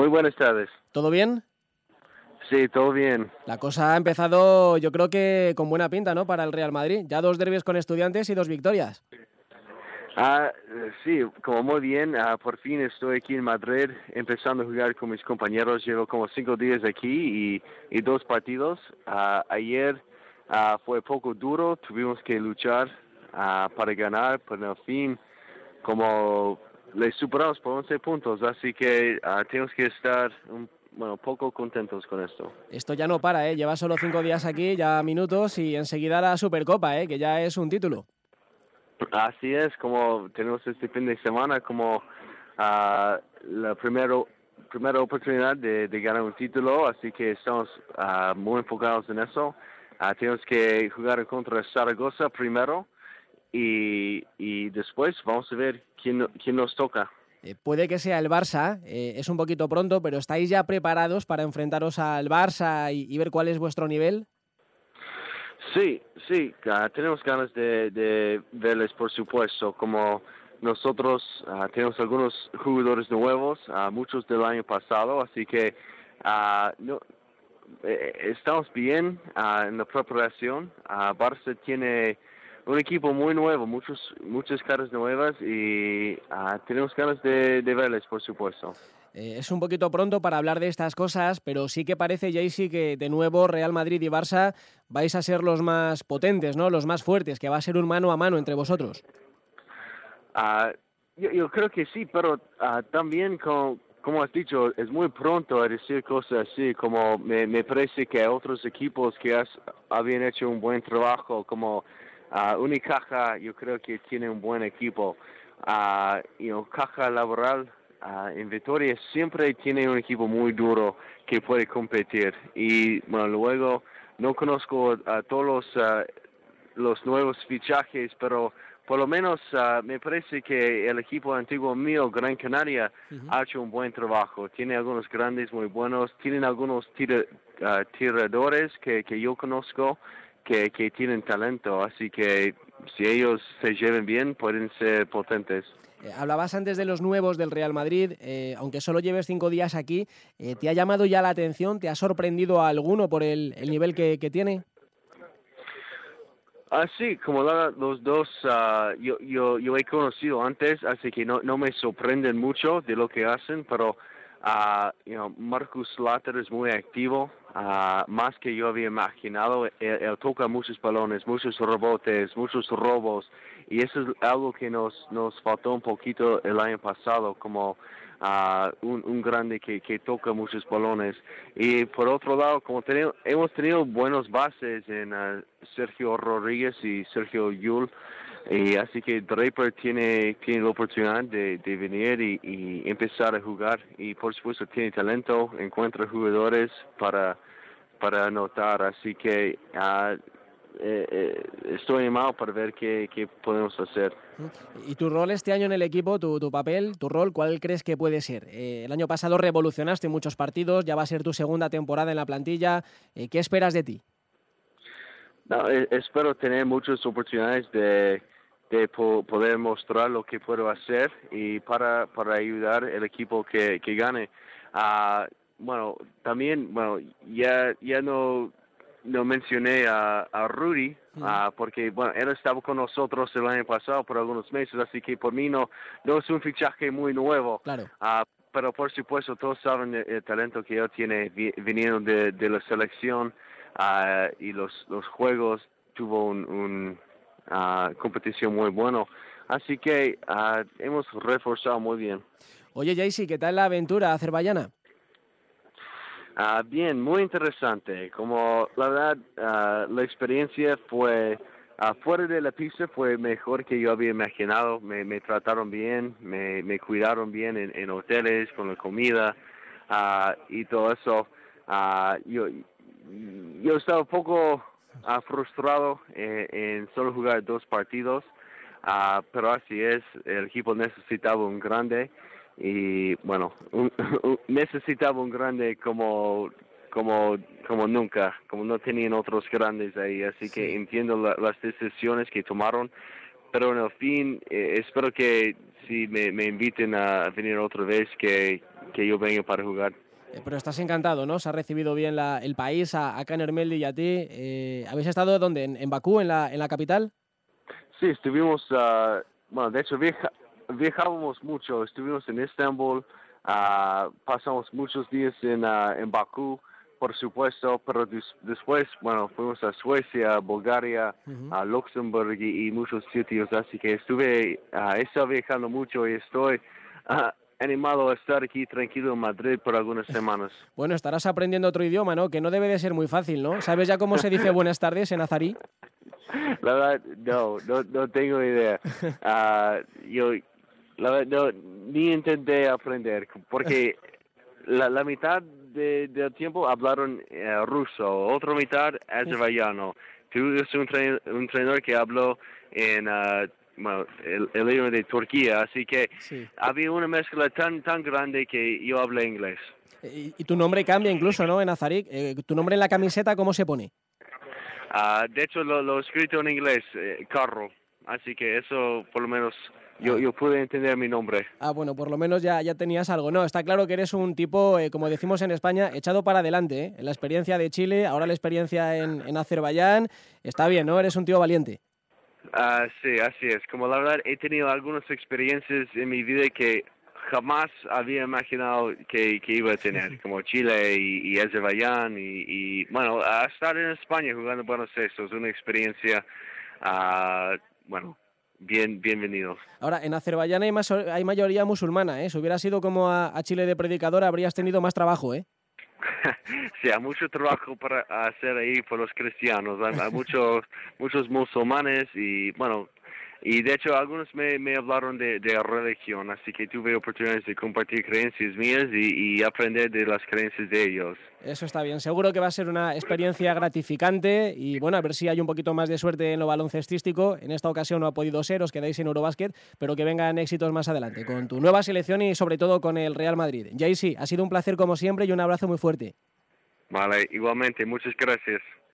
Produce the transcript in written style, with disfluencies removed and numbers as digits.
Muy buenas tardes. ¿Todo bien? Sí, todo bien. La cosa ha empezado, yo creo que con buena pinta, ¿no? Para el Real Madrid. Ya 2 derbis con Estudiantes y 2 victorias. Sí, como muy bien. Por fin estoy aquí en Madrid, empezando a jugar con mis compañeros. Llevo como 5 días aquí y 2 partidos. Ayer fue poco duro, tuvimos que luchar para ganar, pero al fin, como les superamos por 11 puntos, así que tenemos que estar poco contentos con esto. Esto ya no para, ¿eh? Lleva solo 5 días aquí, ya minutos y enseguida la Supercopa, ¿eh? Que ya es un título. Así es, como tenemos este fin de semana como la primera oportunidad de ganar un título, así que estamos muy enfocados en eso. Tenemos que jugar contra Zaragoza primero y después vamos a ver quién nos toca. Puede que sea el Barça, es un poquito pronto, pero ¿estáis ya preparados para enfrentaros al Barça y ver cuál es vuestro nivel? Sí, tenemos ganas de verles, por supuesto, como nosotros tenemos algunos jugadores nuevos, muchos del año pasado, así que no, estamos bien en la preparación. Barça tiene un equipo muy nuevo, muchas caras nuevas y tenemos ganas de verles, por supuesto. Es un poquito pronto para hablar de estas cosas, pero sí que parece, Jaycee, que de nuevo Real Madrid y Barça vais a ser los más potentes, ¿no? Los más fuertes, que va a ser un mano a mano entre vosotros. Ah, yo creo que sí, pero también como has dicho, es muy pronto a decir cosas así, como me parece que otros equipos que habían hecho un buen trabajo, como Unicaja, yo creo que tiene un buen equipo. Caja Laboral en Vitoria siempre tiene un equipo muy duro que puede competir. Y bueno, luego no conozco a todos los nuevos fichajes, pero por lo menos me parece que el equipo antiguo mío, Gran Canaria, ha hecho un buen trabajo. Tiene algunos grandes muy buenos, tienen algunos tiradores que yo conozco que tienen talento, así que si ellos se lleven bien pueden ser potentes. Hablabas antes de los nuevos del Real Madrid, aunque solo lleves 5 días aquí, ¿te ha llamado ya la atención? ¿Te ha sorprendido a alguno por el nivel que tiene? Sí, como los dos yo he conocido antes, así que no me sorprenden mucho de lo que hacen, pero Marcus Slater es muy activo, más que yo había imaginado. Él toca muchos balones, muchos rebotes, muchos robos, y eso es algo que nos faltó un poquito el año pasado, como un grande que toca muchos balones. Y por otro lado, hemos tenido buenos bases en Sergio Rodríguez y Sergio Yul, y así que Draper tiene la oportunidad de venir y empezar a jugar, y por supuesto tiene talento, encuentra jugadores para anotar, así que estoy animado para ver qué podemos hacer. ¿Y tu rol este año en el equipo, tu papel, tu rol, cuál crees que puede ser? El año pasado revolucionaste muchos partidos, ya va a ser tu segunda temporada en la plantilla. ¿Qué esperas de ti? No, espero tener muchas oportunidades de poder mostrar lo que puedo hacer y para ayudar el equipo que gane. También, ya no mencioné a Rudy, porque él estaba con nosotros el año pasado por algunos meses, así que por mí no es un fichaje muy nuevo. Claro. Pero por supuesto todos saben el talento que él tiene viniendo de la selección. Y los juegos tuvo un competición muy bueno, así que hemos reforzado muy bien. Oye, Jaycee, ¿qué tal la aventura azerbaiyana? Bien, muy interesante. Como la verdad, la experiencia fue fuera de la pista fue mejor que yo había imaginado. Me trataron bien, me cuidaron bien en hoteles con la comida y todo eso. Yo estaba un poco frustrado en solo jugar 2 partidos, pero así es. El equipo necesitaba un grande y bueno, necesitaba un grande como nunca, como no tenían otros grandes ahí, así que entiendo las decisiones que tomaron, pero en el fin espero que si me inviten a venir otra vez que yo venga para jugar. Pero estás encantado, ¿no? Se ha recibido bien el país, a Caner Melli y a ti. ¿Habéis estado dónde? ¿En Bakú, en la capital? Sí, estuvimos, bueno, de hecho viajábamos mucho, estuvimos en Estambul, pasamos muchos días en Bakú, por supuesto, pero después, bueno, fuimos a Suecia, Bulgaria, a Luxemburgo y muchos sitios, así que he estado viajando mucho y estoy animado a estar aquí tranquilo en Madrid por algunas semanas. Bueno, estarás aprendiendo otro idioma, ¿no? Que no debe de ser muy fácil, ¿no? ¿Sabes ya cómo se dice buenas tardes en azarí? La verdad, no tengo idea. Yo, la verdad, ni intenté aprender, porque la mitad del tiempo hablaron ruso, otra mitad azerbaiyano. Tú eres un trainador que habló en bueno, el idioma de Turquía, así que Sí. había una mezcla tan grande que yo hablé inglés. Y tu nombre cambia incluso, ¿no? En azarí. ¿Tu nombre en la camiseta cómo se pone? De hecho, lo he escrito en inglés, Carro, así que eso por lo menos yo pude entender mi nombre. Bueno, por lo menos ya tenías algo. No, está claro que eres un tipo, como decimos en España, echado para adelante, ¿eh? La experiencia de Chile, ahora la experiencia en Azerbaiyán. Está bien, ¿no? Eres un tío valiente. Sí, así es. Como la verdad he tenido algunas experiencias en mi vida que jamás había imaginado que iba a tener, como Chile y Azerbaiyán y bueno, a estar en España jugando baloncesto es una experiencia, bueno, bienvenido. Ahora, en Azerbaiyán hay mayoría musulmana, ¿eh? Si hubiera sido como a Chile de predicador, habrías tenido más trabajo, ¿eh? Sí, hay mucho trabajo para hacer ahí por los cristianos. Hay muchos musulmanes y bueno, y de hecho algunos me hablaron de religión, así que tuve oportunidades de compartir creencias mías y aprender de las creencias de ellos. Eso está bien. Seguro que va a ser una experiencia gratificante y bueno, a ver si hay un poquito más de suerte en lo baloncestístico. En esta ocasión no ha podido ser, os quedáis en Eurobásquet, pero que vengan éxitos más adelante con tu nueva selección y sobre todo con el Real Madrid. Jaycee, ha sido un placer como siempre y un abrazo muy fuerte. Vale, igualmente, muchas gracias.